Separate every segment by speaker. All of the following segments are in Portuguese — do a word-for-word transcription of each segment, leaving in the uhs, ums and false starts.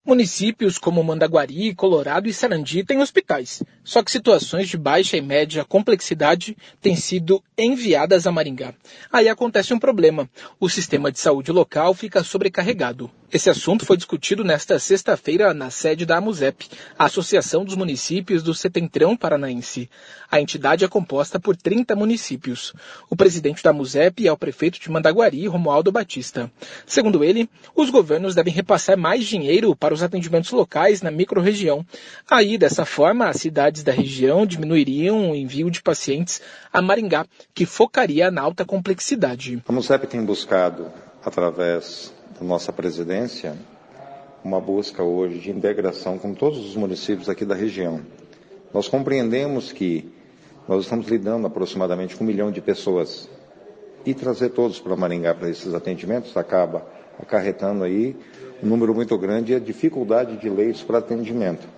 Speaker 1: Municípios como Mandaguari, Colorado e Sarandi têm hospitais, só que situações de baixa e média complexidade têm sido enviadas a Maringá. Aí acontece um problema, o sistema de saúde local fica sobrecarregado. Esse assunto foi discutido nesta sexta-feira na sede da AMUSEP, a Associação dos Municípios do Setentrão Paranaense. A entidade é composta por trinta municípios. O presidente da AMUSEP é o prefeito de Mandaguari, Romualdo Batista. Segundo ele, os governos devem repassar mais dinheiro para os atendimentos locais na microrregião. Aí, dessa forma, as cidades da região diminuiriam o envio de pacientes a Maringá, que focaria na alta complexidade.
Speaker 2: A AMUSEP tem buscado, através da nossa presidência, uma busca hoje de integração com todos os municípios aqui da região. Nós compreendemos que nós estamos lidando aproximadamente com um milhão de pessoas e trazer todos para Maringá para esses atendimentos acaba acarretando aí um número muito grande e a dificuldade de leitos para atendimento.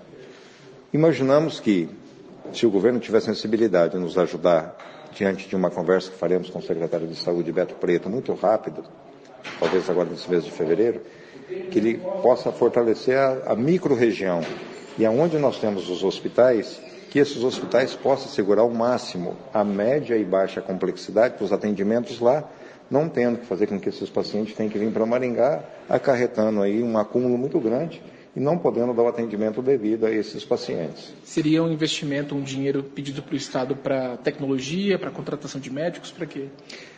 Speaker 2: Imaginamos que, se o governo tiver sensibilidade de nos ajudar diante de uma conversa que faremos com o secretário de Saúde, Beto Preto, muito rápido, talvez agora nesse mês de fevereiro, que ele possa fortalecer a, a micro-região e aonde nós temos os hospitais, que esses hospitais possam segurar ao máximo a média e baixa complexidade dos atendimentos lá, não tendo que fazer com que esses pacientes tenham que vir para Maringá, acarretando aí um acúmulo muito grande e não podendo dar o atendimento devido a esses pacientes.
Speaker 1: Seria um investimento, um dinheiro pedido para o Estado para tecnologia, para contratação de médicos, para quê?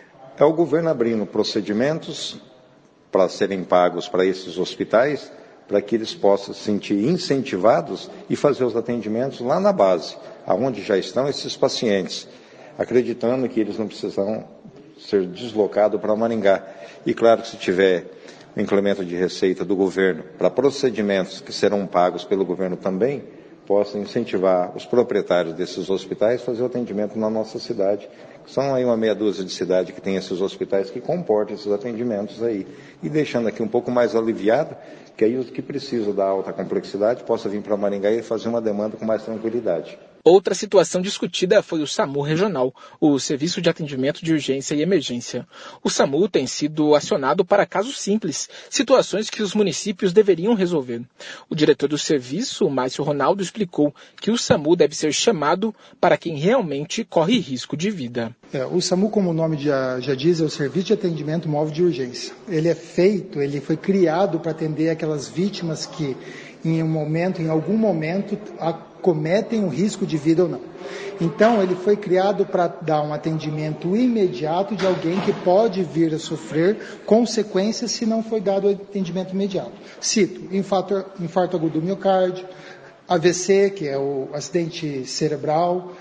Speaker 2: É o governo abrindo procedimentos para serem pagos para esses hospitais, para que eles possam se sentir incentivados e fazer os atendimentos lá na base, aonde já estão esses pacientes, acreditando que eles não precisam ser deslocados para Maringá. E claro que se tiver o incremento de receita do governo para procedimentos que serão pagos pelo governo também, possam incentivar os proprietários desses hospitais a fazer o atendimento na nossa cidade. São aí uma meia dúzia de cidades que tem esses hospitais que comportam esses atendimentos aí. E deixando aqui um pouco mais aliviado, que aí os que precisam da alta complexidade possam vir para Maringá e fazer uma demanda com mais tranquilidade.
Speaker 1: Outra situação discutida foi o SAMU Regional, o Serviço de Atendimento de Urgência e Emergência. O SAMU tem sido acionado para casos simples, situações que os municípios deveriam resolver. O diretor do serviço, Márcio Ronaldo, explicou que o SAMU deve ser chamado para quem realmente corre risco de vida.
Speaker 3: É, o SAMU, como o nome já, já diz, é o Serviço de Atendimento Móvel de Urgência. Ele é feito, ele foi criado para atender aquelas vítimas que, em um momento, em algum momento, cometem um risco de vida ou não. Então, ele foi criado para dar um atendimento imediato de alguém que pode vir a sofrer consequências se não foi dado o atendimento imediato. Cito, infarto, infarto agudo do miocárdio, A V C, que é o acidente cerebral,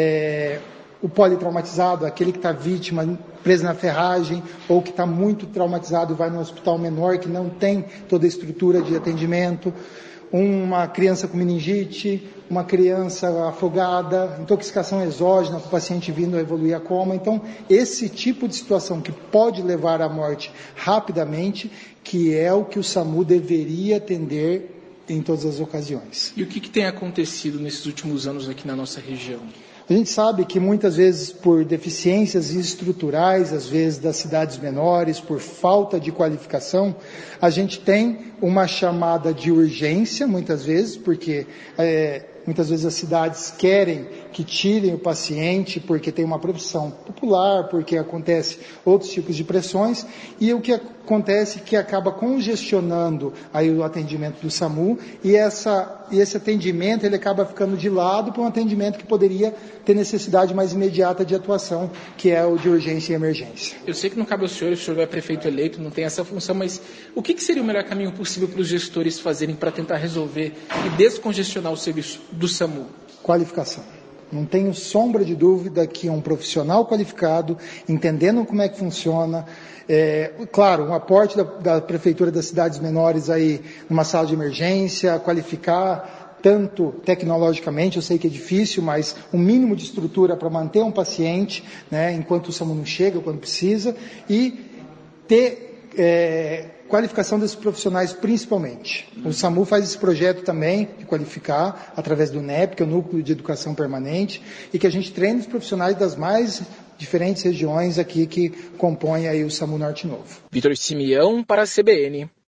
Speaker 3: é, o politraumatizado, aquele que está vítima, preso na ferragem, ou que está muito traumatizado e vai no hospital menor, que não tem toda a estrutura de atendimento, uma criança com meningite, uma criança afogada, intoxicação exógena, com o paciente vindo a evoluir a coma. Então, esse tipo de situação que pode levar à morte rapidamente, que é o que o SAMU deveria atender em todas as ocasiões.
Speaker 1: E o que, que tem acontecido nesses últimos anos aqui na nossa região?
Speaker 3: A gente sabe que muitas vezes por deficiências estruturais, às vezes das cidades menores, por falta de qualificação, a gente tem uma chamada de urgência, muitas vezes, porque é, muitas vezes as cidades querem que tirem o paciente porque tem uma profissão popular, porque acontece outros tipos de pressões, e o que acontece é que acaba congestionando aí o atendimento do SAMU, e, essa, e esse atendimento ele acaba ficando de lado para um atendimento que poderia ter necessidade mais imediata de atuação, que é o de urgência e emergência.
Speaker 1: Eu sei que não cabe ao senhor, o senhor é prefeito eleito, não tem essa função, mas o que, que seria o melhor caminho possível para os gestores fazerem para tentar resolver e descongestionar o serviço do SAMU?
Speaker 3: Qualificação. Não tenho sombra de dúvida que um profissional qualificado, entendendo como é que funciona, é, claro, um aporte da, da Prefeitura das cidades menores aí, numa sala de emergência, qualificar tanto tecnologicamente, eu sei que é difícil, mas um mínimo de estrutura para manter um paciente, né, enquanto o SAMU não chega, quando precisa, e ter é, qualificação desses profissionais principalmente. O SAMU faz esse projeto também de qualificar através do N E P, que é o Núcleo de Educação Permanente, e que a gente treina os profissionais das mais diferentes regiões aqui que compõem aí o SAMU Norte Novo.
Speaker 1: Vitor Simeão para a C B N.